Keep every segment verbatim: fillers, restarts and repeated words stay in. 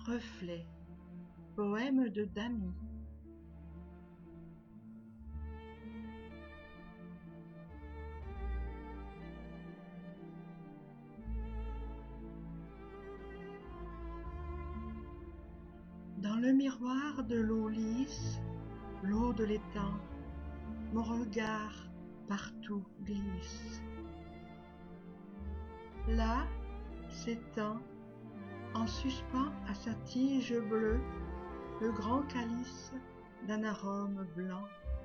Reflet, poème de Damy. Dans le miroir de l'eau lisse, l'eau de l'étang, mon regard partout glisse. Là s'étend, en suspens à sa tige bleue, le grand calice d'un arôme blanc.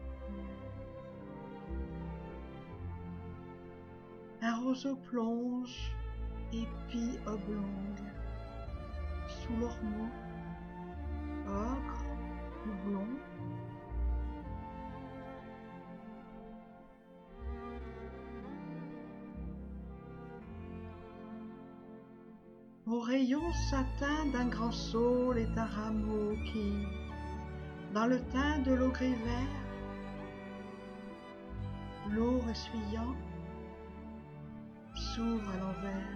Un roseau plonge, épis oblongs, sous l'ormeau, ocre ou blond. Au rayon satin d'un grand saule est un rameau qui, dans le teint de l'eau gris vert, l'eau essuyant, s'ouvre à l'envers.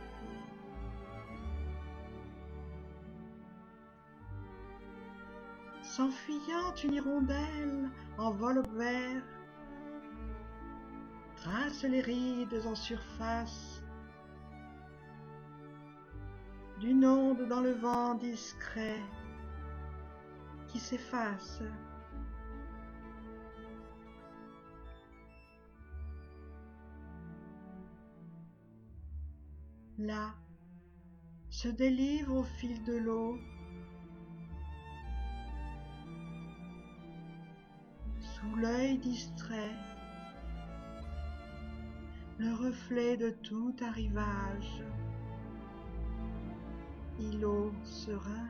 S'enfuyant une hirondelle en vol vert, trace les rides en surface d'une onde dans le vent discret qui s'efface. Là se délivre au fil de l'eau sous l'œil distrait le reflet de tout un rivage, îlot serein.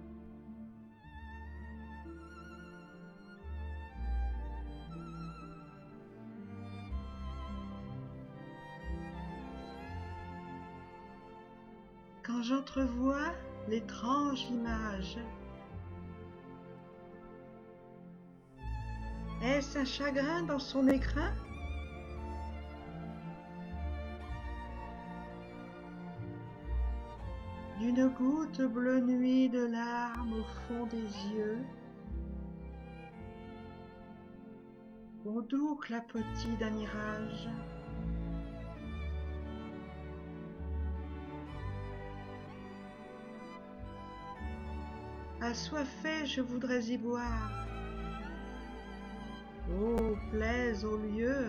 Quand j'entrevois l'étrange image, est-ce un chagrin dans son écrin? D'une goutte bleu nuit de larmes au fond des yeux, au doux clapotis d'un mirage. Assoiffé, je voudrais y boire. Oh, plaise au lieu.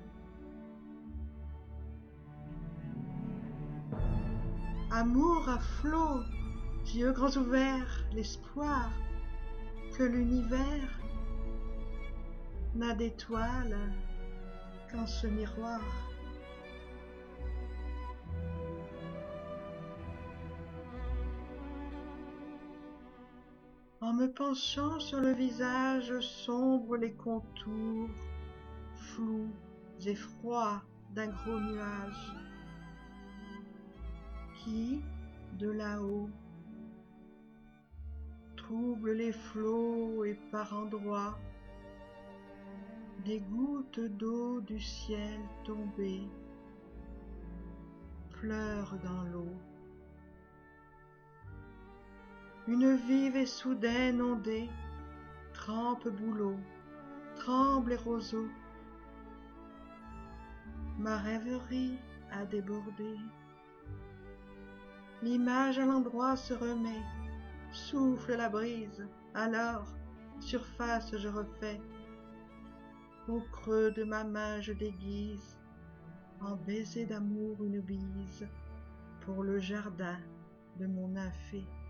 Amour à flots, yeux grands ouverts, l'espoir que l'univers n'a d'étoiles qu'en ce miroir. En me penchant sur le visage sombre les contours flous et froids d'un gros nuage qui, de là-haut, trouble les flots et par endroits des gouttes d'eau du ciel tombées pleurent dans l'eau. Une vive et soudaine ondée trempe bouleau, tremble les roseaux. Ma rêverie a débordé. L'image à l'endroit se remet, souffle la brise, alors, surface je refais. Au creux de ma main je déguise, en baiser d'amour une bise, pour le jardin de mon nymphéa.